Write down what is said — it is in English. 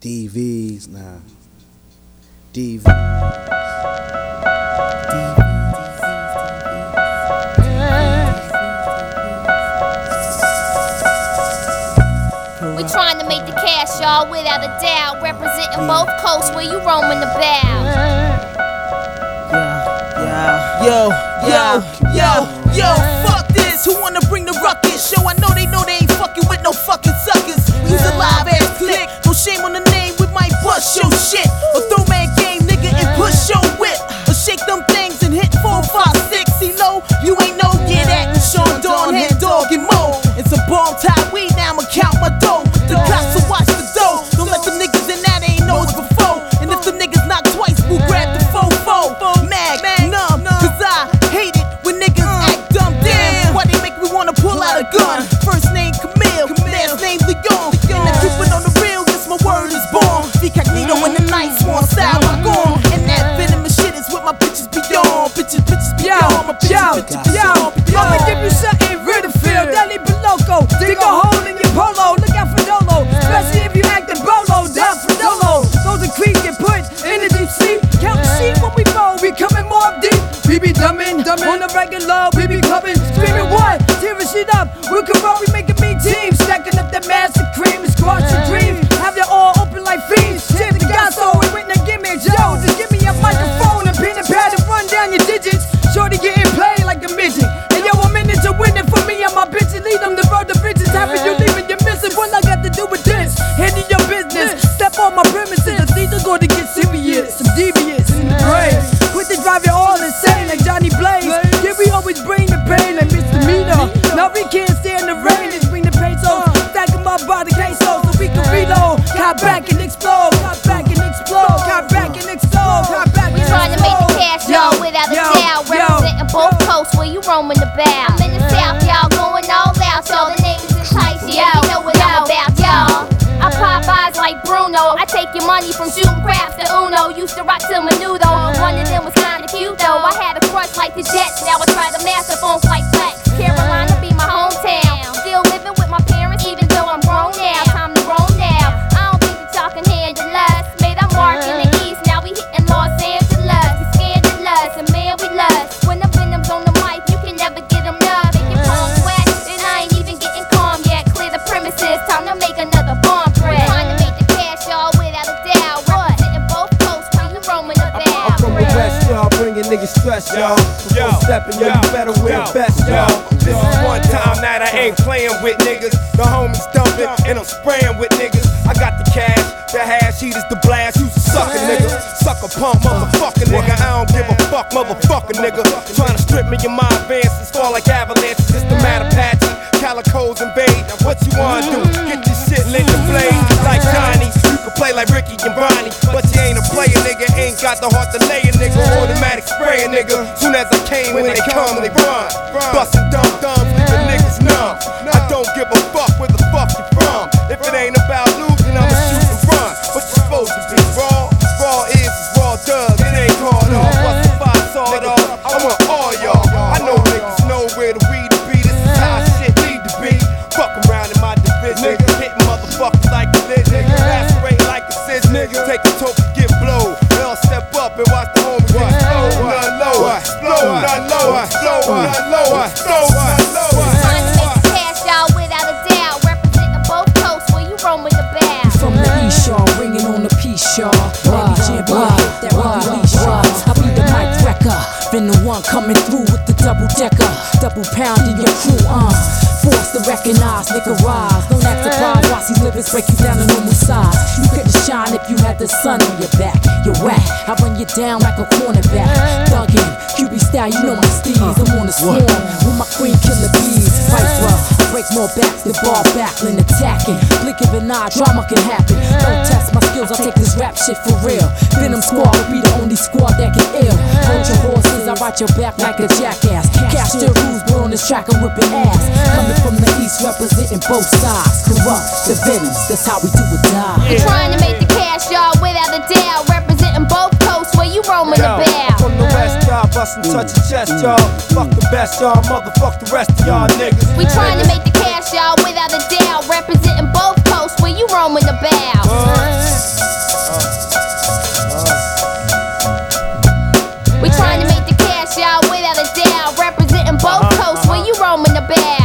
DVs, nah. DVs. We trying to make the cash, y'all, without a doubt. Representing both coasts where you roaming about. Yo, fuck this. Who wanna bring the ruckus? Show, I know they ain't fucking with no fucking suckers. Use a live ass click. No shame on the name, we might bust your shit. Or throw man game, nigga, and push your whip. Or shake them things and hit 4, 5, 6. CeeLo, you ain't no get at. And Sean Dawn, head dog and Mo. It's a bomb tie weed, now I'ma count my dough. The cops will watch the dough. Don't let the niggas in that ain't knows before. And if the niggas knock twice, we'll grab the fofo. Mag, numb, cause I hate it when niggas act dumb. Damn, why they make me wanna pull out a gun? First name Camille, last name Leon. And I keep it on the real, yes, my word is born. Vicagnito in the nice one, style I'm gone. And that venomous shit is what my bitches beyond. Bitches beyond, my bitches beyond. I'ma give you something real to feel. Deli Beloco, dig a hole in your polo. Look out for Dolo, especially if you actin' bolo. Down for Dolo, those are creeps get put in the deep sea. Count the sheep when we roll, we coming more deep. We be dumbin', on the regular, we be clubbing, screaming what? Tearing shit up, we can roll, we making mean teams. Stacking up that massive cream and squash your dreams. Have your all open like fiends. Shit the gospel and written a gimmick. Yo, just give me a microphone and pen and pad and run down your digits. Shorty getting played like a midget. And yo, a minute to win it for me and my bitches. Lead them to road the bridges. Happy you leaving, you're missing. What I got to do with this? Handle your business. Step on my premises. These are going to get serious. Some devious in the brain. Quit to drive you all insane like Johnny Blaze. Yeah, we always bring the pain like Mr. Meter. Now we can't stand the rain. Just bring the pesos. Stack them up by the queso so we can reload. Cop back and explode. Cop back and explode. Cop back and explode. Cop back and explode. We trying to make the cash, y'all, without a doubt. Representing both coasts where you roaming about. I'm in the south, y'all, going all out. Y'all, the name is enticing. You know what I'm about, y'all. I pop eyes like Bruno. I take your money from shooting craps to Uno. Used to rock to Menudo. One of them was kinda cute though. I had a crush like the Jets. Now I try to master phones like Flex. Carolina be my hometown. Still living with my parents even though I'm grown now. Time to roll now. I don't think that y'all can handle us. Made a mark in the east. Now we hitting Los Angeles. We scandalous and man we lust. When the venom's on the mic, you can never get them none. Make your palms wet and I ain't even getting calm yet. Clear the premises. Time to make another bomb threat. Trying to make the cash, y'all, without a doubt. Representing both coasts where you roaming about. I'm from the west, y'all, bringing niggas stress, y'all. Before stepping, yo, you better wear best, y'all. This is one time that I ain't playing with niggas. The homies dumping and I'm spraying with niggas. I got the cash, the hash, heat is the blast. You sucker nigga, sucker pump, motherfucker nigga. I don't give a fuck, motherfucker nigga. Trying to strip me of my advances, fall like avalanches. It's the matter patchy, calicos invade. Now what you wanna do? Get this shit lit to flame like Johnny. You can play like Ricky and Bonnie, but you ain't a player nigga. Ain't got the heart to lay a nigga. Automatic sprayer nigga. Soon as I came, when they come, they run. Bustin' dumb-dumbs, leaving niggas numb. I don't give a fuck where the fuck you from. If it ain't about losing, I'ma shoot and run. What you supposed to be? Raw? Raw is raw dug. It ain't called off. What's the fire sawed off? I want all y'all. I know niggas know where the weed to be. This is how shit need to be. Fuck around in my division. Hitting motherfuckers like a lid. Lacerate like a scissor. Take a toke and get blowed. They all step up and watch the homies get slow. None lower. Slow, none lower. Slow, none lower. Slow, none lower. Trying to make the cash, y'all, without a doubt. Representing both coasts where you roaming about. From the east, y'all, bringing on the peace, y'all. Baby champion, that release, y'all. I be the mic wrecker, been the one coming through with the double decker, double pounding your crew, Forced to recognize, nigga rise. Don't act surprised, watch these lyrics break you down to normal size. You couldn't shine if you had the sun on your back. You're whack, I run you down like a cornerback. Thuggin', QB style, you know my steez. I'm on the swarm with my queen killer bees. Fight well, I break more backs than ball backling, attacking. Blink of an eye, drama can happen. Don't test my skills, I take this rap shit for real. Venom Squad will be the only squad that can ill. Hold your horses, I ride your back like a jackass. Cash the rules, but on this track I'm whipping ass. Coming from the east, representing both sides. Corrupt, the venoms, that's how we do or die. We trying to make the cash, y'all, without a doubt. Representing both coasts where you roaming about. From the west, y'all, bustin' touch your chest, y'all. Fuck the best, y'all, motherfuck the rest of y'all niggas. We trying to make the cash, y'all, without a doubt. Representing both coasts where you roaming about. about.